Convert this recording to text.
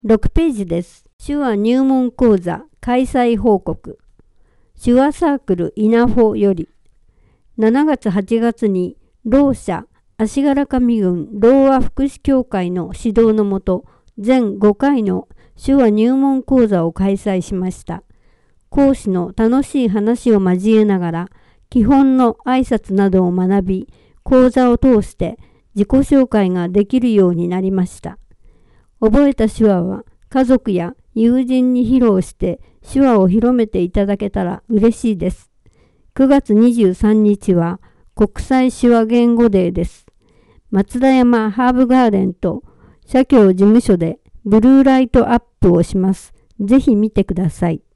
6ページです。手話入門講座開催報告。手話サークル稲穂より、7月8月にろう者足柄上郡ろうあ福祉協会の指導のもと、全5回の手話入門講座を開催しました。講師の楽しい話を交えながら、基本の挨拶などを学び、講座を通して自己紹介ができるようになりました。覚えた手話は家族や友人に披露して手話を広めていただけたら嬉しいです。9月23日は国際手話言語デーです。松田山ハーブガーデンと社協事務所でブルーライトアップをします。ぜひ見てください。